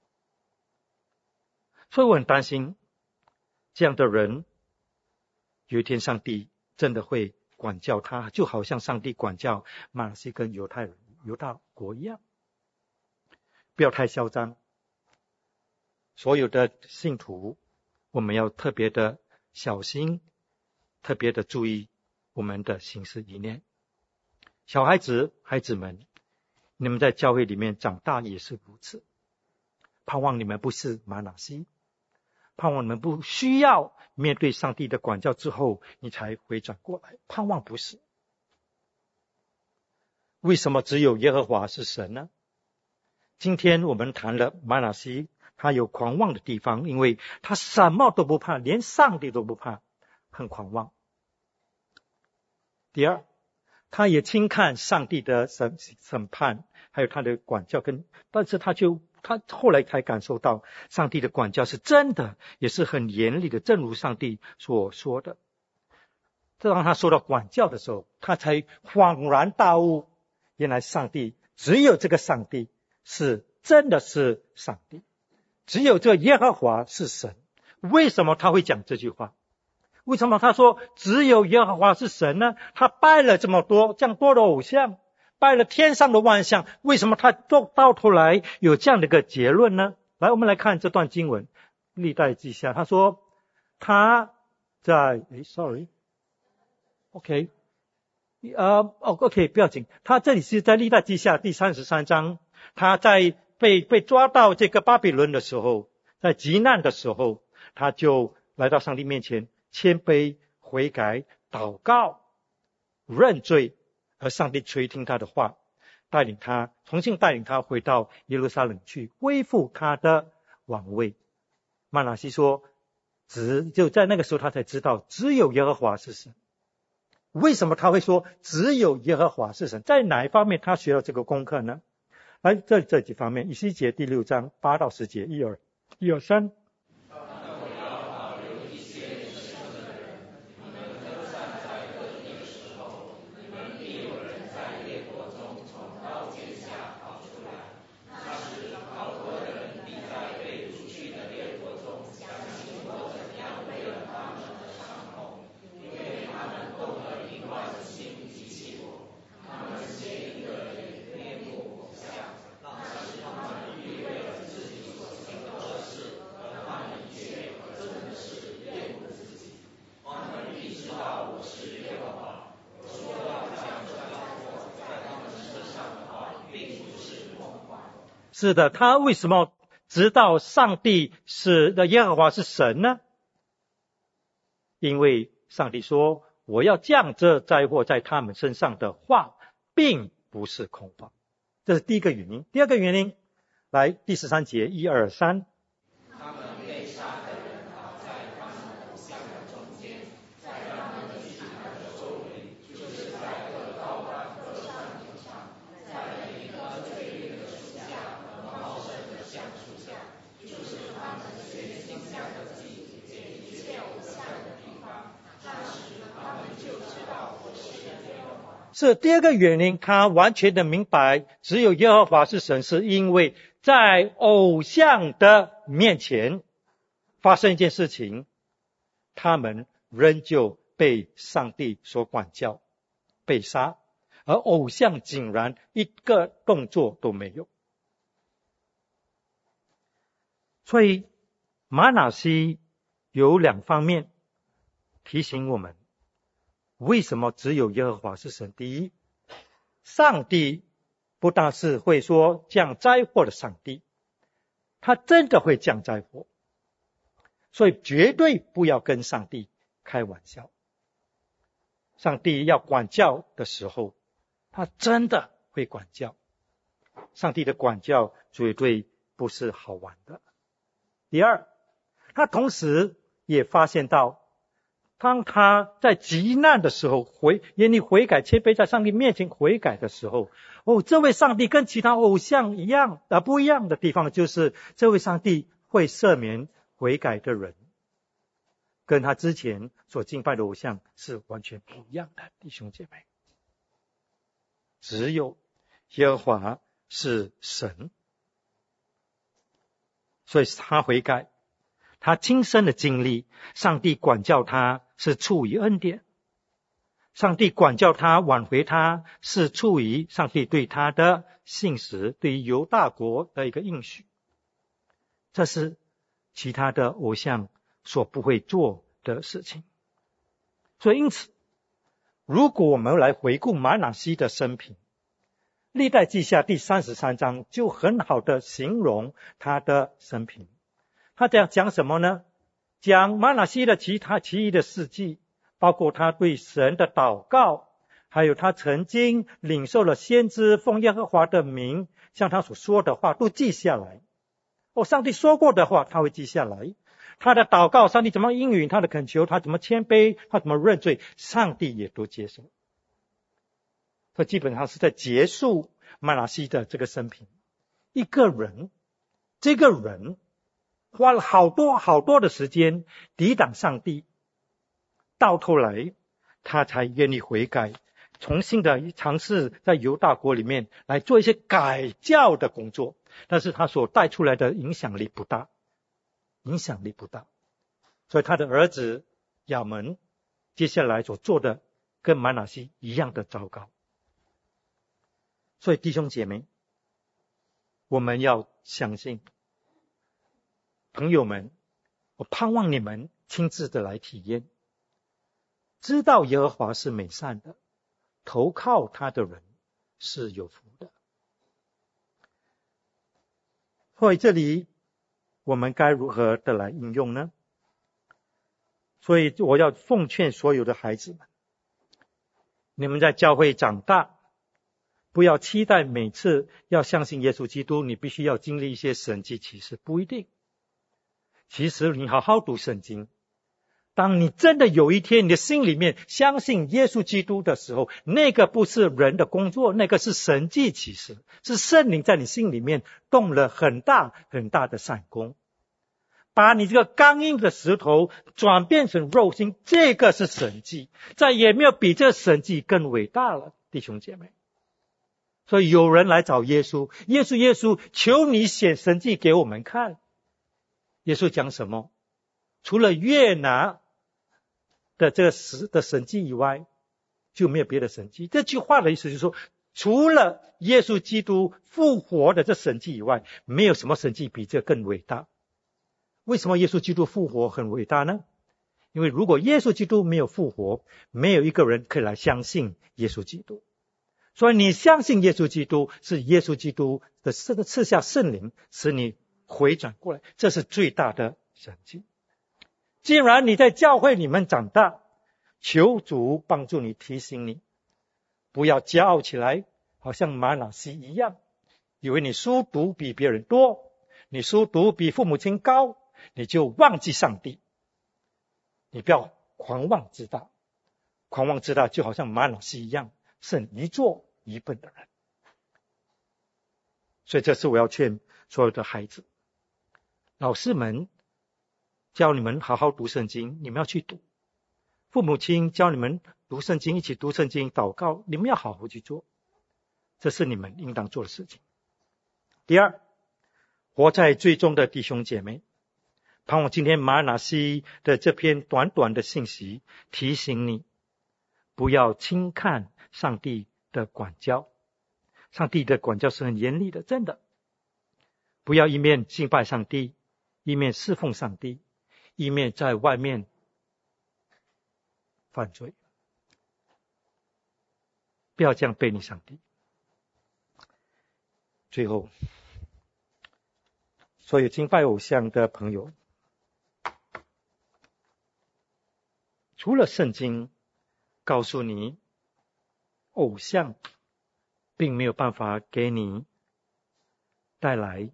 所以我很担心这样的人有一天上帝真的会管教他，就好像上帝管教马拿西跟犹太人犹大国一样。不要太嚣张，所有的信徒我们要特别的小心，特别的注意我们的行事意念。小孩子孩子们，你们在教会里面长大也是如此。盼望你们不是马拿西，盼望你们不需要面对上帝的管教之后你才回转过来，盼望不是。为什么只有耶和华是神呢？今天我们谈了马拿西，他有狂妄的地方，因为他什么都不怕，连上帝都不怕，很狂妄。第二，他也轻看上帝的审审判，还有他的管教跟，但是他就他后来才感受到上帝的管教是真的，也是很严厉的，正如上帝所说的。这让他受到管教的时候，他才恍然大悟，原来上帝只有这个上帝是真的是上帝，只有这耶和华是神。为什么他会讲这句话？为什么他说只有耶和华是神呢？他拜了这么多这样多的偶像，拜了天上的万象，为什么他到到头来有这样的一个结论呢？来，我们来看这段经文，历代记下，他说他在诶 sorry OK 呃哦 OK 不要紧，他这里是在历代记下第三十三章，他在被被抓到这个巴比伦的时候，在极难的时候，他就来到上帝面前谦卑悔改祷告认罪，而上帝垂听他的话，带领他重新带领他回到耶路撒冷去恢复他的王位。马拿西说只就在那个时候他才知道只有耶和华是神。为什么他会说只有耶和华是神？在哪一方面他学了这个功课呢？来，这这几方面，以西结第六章八到十节，一二一二三。 是的，他为什么知道上帝是的耶和华是神呢？因为上帝说，我要降这灾祸在他们身上的话，并不是空话。这是第一个原因。第二个原因，来第十三节，一二三。 他们被杀的人逃在他们偶像的中间，在他们的祭坛的周围，就是在各高官各上顶上，在每一棵最绿的树下和茂盛的橡树下，就是他们献馨香的祭给一切偶像的地方。那时他们就知道我是耶和华。 是第二个原因，他完全的明白只有耶和华是神，是因为在偶像的面前发生一件事情，他们仍旧被上帝所管教，被杀，而偶像竟然一个动作都没有。所以玛拿西有两方面提醒我们，为什么只有耶和华是神？第一，上帝不但是会说降灾祸的上帝，他真的会降灾祸，所以绝对不要跟上帝开玩笑。上帝要管教的时候，他真的会管教。上帝的管教绝对不是好玩的。第二，他同时也发现到，当他在极难的时候回愿意悔改谦卑在上帝面前悔改的时候，哦，这位上帝跟其他偶像一样啊，不一样的地方就是这位上帝会赦免悔改的人，跟他之前所敬拜的偶像是完全不一样的。弟兄姐妹，只有耶和华是神，所以他悔改，他亲身的经历，上帝管教他是出于恩典，上帝管教他挽回他是出于上帝对他的信实，对于犹大国的一个应许。这是其他的偶像所不会做的事情。所以因此，如果我们来回顾玛拿西的生平，历代记下第三十三章就很好的形容他的生平。他讲讲什么呢？讲玛拿西的其他其余的事迹，包括他对神的祷告，还有他曾经领受了先知奉耶和华的名向他所说的话都记下来。哦，上帝说过的话他会记下来，他的祷告，上帝怎么应允他的恳求，他怎么谦卑，他怎么认罪，上帝也都接受。他基本上是在结束玛拿西的这个生平。一个人，这个人花了好多好多的时间抵挡上帝，到头来他才愿意悔改，重新的尝试在犹大国里面来做一些改教的工作，但是他所带出来的影响力不大，影响力不大。所以他的儿子亚门接下来所做的跟玛拿西一样的糟糕。所以弟兄姐妹，我们要相信，朋友们，我盼望你们亲自的来体验，知道耶和华是美善的，投靠他的人是有福的。所以这里我们该如何的来应用呢？所以我要奉劝所有的孩子们，你们在教会长大，不要期待每次要相信耶稣基督你必须要经历一些神迹奇事，不一定。其实你好好读圣经，当你真的有一天你的心里面相信耶稣基督的时候，那个不是人的工作，那个是神迹奇事，是圣灵在你心里面动了很大很大的善功，把你这个刚硬的石头转变成肉心，这个是神迹，再也没有比这神迹更伟大了，弟兄姐妹。所以有人来找耶稣，耶稣耶稣求你显神迹给我们看。耶稣讲什么？除了约拿的这个神的神迹以外，就没有别的神迹。这句话的意思就是说，除了耶稣基督复活的这神迹以外，没有什么神迹比这更伟大。为什么耶稣基督复活很伟大呢？因为如果耶稣基督没有复活，没有一个人可以来相信耶稣基督。 所以你相信耶稣基督，是耶稣基督的这个赐下圣灵，使你回转过来，这是最大的神迹。既然你在教会里面长大，求主帮助你，提醒你，不要骄傲起来，好像玛拿西一样，以为你书读比别人多，你书读比父母亲高，你就忘记上帝。你不要狂妄自大，狂妄自大就好像玛拿西一样，是一做一笨的人。所以这次我要劝所有的孩子，老师们教你们好好读圣经，你们要去读；父母亲教你们读圣经，一起读圣经祷告，你们要好好去做，这是你们应当做的事情。第二，活在最终的弟兄姐妹，盼望今天玛拿西的这篇短短的信息提醒你，不要轻看上帝的管教。上帝的管教是很严厉的，真的。不要一面敬拜上帝，一面侍奉上帝，一面在外面犯罪。不要这样背逆上帝。最后，所有敬拜偶像的朋友，除了圣经告诉你偶像并没有办法给你带来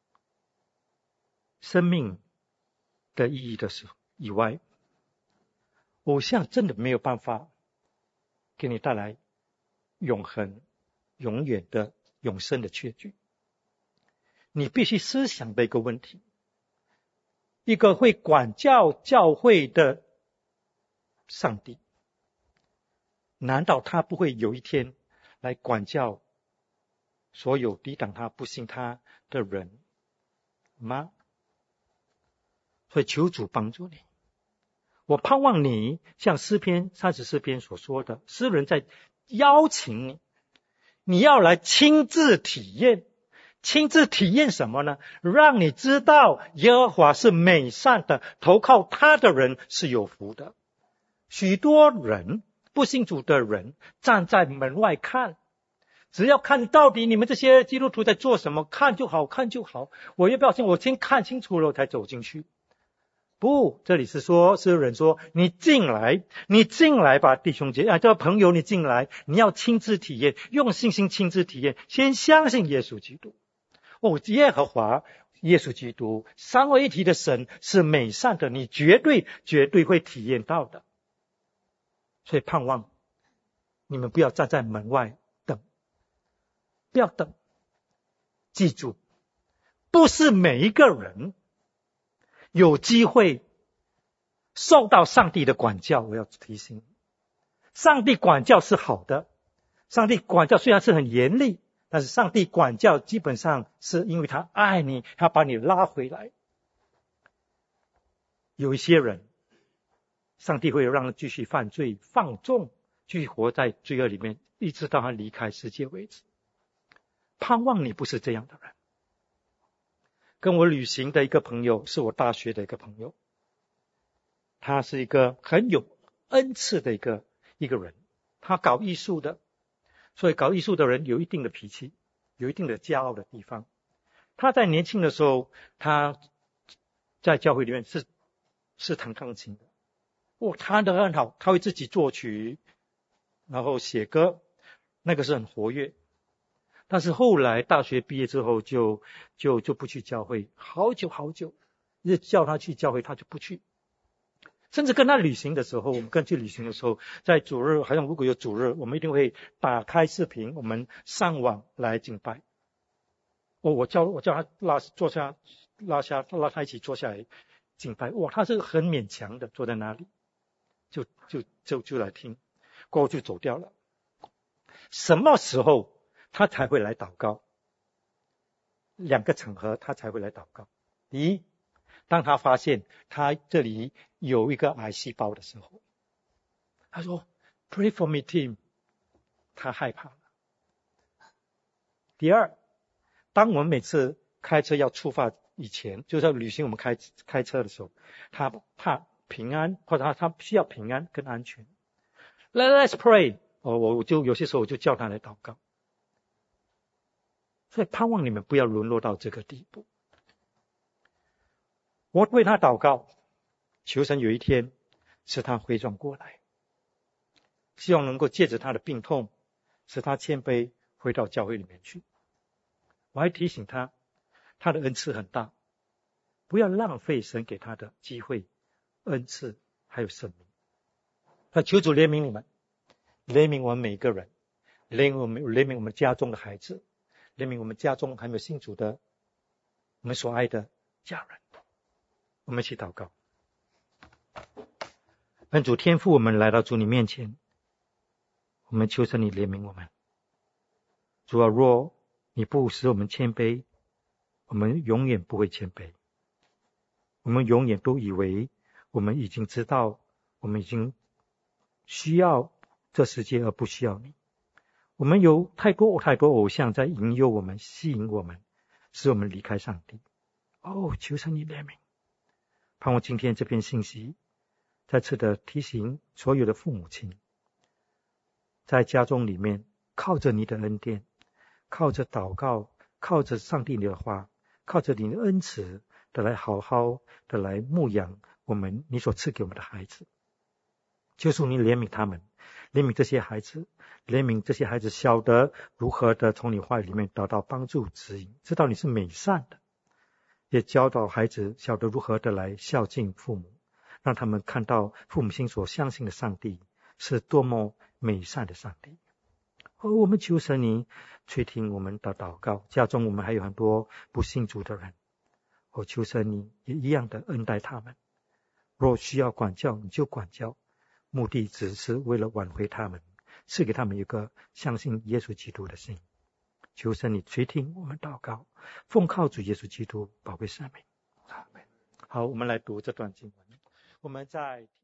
生命的意义的时候以外，偶像真的没有办法给你带来永恒、永远的永生的确据。你必须思想的一个问题，一个会管教教会的上帝，难道他不会有一天来管教所有抵挡他、不信他的人吗？所以求主帮助你。我盼望你像诗篇三十四篇所说的，诗人在邀请你，你要来亲自体验。亲自体验什么呢？让你知道耶和华是美善的，投靠他的人是有福的。许多人不信主的人站在门外看，只要看到底你们这些基督徒在做什么，看就好，看就好。我要不要信？我先看清楚了我才走进去。不，这里是说，诗人说，你进来，你进来吧，弟兄姐妹，啊，这个朋友，你进来，你要亲自体验，用信心亲自体验，先相信耶稣基督。哦，耶和华耶稣基督三位一体的神是美善的，你绝对绝对会体验到的。所以盼望你们不要站在门外等，不要等。记住，不是每一个人有机会受到上帝的管教。我要提醒你，上帝管教是好的，上帝管教虽然是很严厉，但是上帝管教基本上是因为他爱你，他把你拉回来。有一些人，上帝会让他继续犯罪、放纵，继续活在罪恶里面，一直到他离开世界为止。盼望你不是这样的人。跟我旅行的一个朋友，是我大学的一个朋友，他是一个很有恩赐的一个一个人，他搞艺术的。所以搞艺术的人有一定的脾气，有一定的骄傲的地方。他在年轻的时候，他在教会里面是是弹钢琴的，哦，弹得很好，他会自己作曲，然后写歌，那个是很活跃。但是后来大学毕业之后就就就不去教会，好久好久，一叫他去教会他就不去。甚至跟他旅行的时候，我们跟去旅行的时候，在主日，好像如果有主日，我们一定会打开视频，我们上网来敬拜。哦，我叫我叫他拉坐下，拉下拉他一起坐下来敬拜。哇，他是很勉强的坐在那里，就就就就来听，过后就走掉了。什么时候他才会来祷告？两个场合他才会来祷告。第一，当他发现他这里有一个癌细胞的时候，他说 Pray for me, Tim。 他害怕了。第二，当我们每次开车要出发以前，就是要旅行我们开开车的时候，他怕平安，或者他他需要平安跟安全。 Let's pray， 哦，我就有些时候我就叫他来祷告。所以盼望你们不要沦落到这个地步。我为他祷告，求神有一天使他回转过来，希望能够借着他的病痛，使他谦卑回到教会里面去。我还提醒他，他的恩赐很大，不要浪费神给他的机会、恩赐还有生命。那求主怜悯你们，怜悯我们每一个人，怜悯我们，怜悯我们家中的孩子，怜悯我们家中还没有信主的我们所爱的家人。我们一起祷告。恩主天父，我们来到主你面前，我们求神你怜悯我们。主啊，若你不使我们谦卑，我们永远不会谦卑。我们永远都以为我们已经知道，我们已经需要这世界而不需要你。我们有太多太多偶像在引诱我们，吸引我们，使我们离开上帝。哦，求神你怜悯。盼望今天这篇信息再次的提醒所有的父母亲，在家中里面靠着你的恩典，靠着祷告，靠着上帝你的话，靠着你的恩慈的来好好的来牧养我们你所赐给我们的孩子。求主你怜悯他们，怜悯这些孩子，怜悯这些孩子晓得如何的从你话语里面得到帮助指引，知道你是美善的，也教导孩子晓得如何的来孝敬父母，让他们看到父母亲所相信的上帝是多么美善的上帝。哦，我们求神你垂听我们的祷告，家中我们还有很多不信主的人，我求神你也一样的恩待他们，若需要管教你就管教，目的只是为了挽回他们，赐给他们一个相信耶稣基督的心。求神你垂听我们祷告，奉靠主耶稣基督宝贵圣名。好，我们来读这段经文。我们在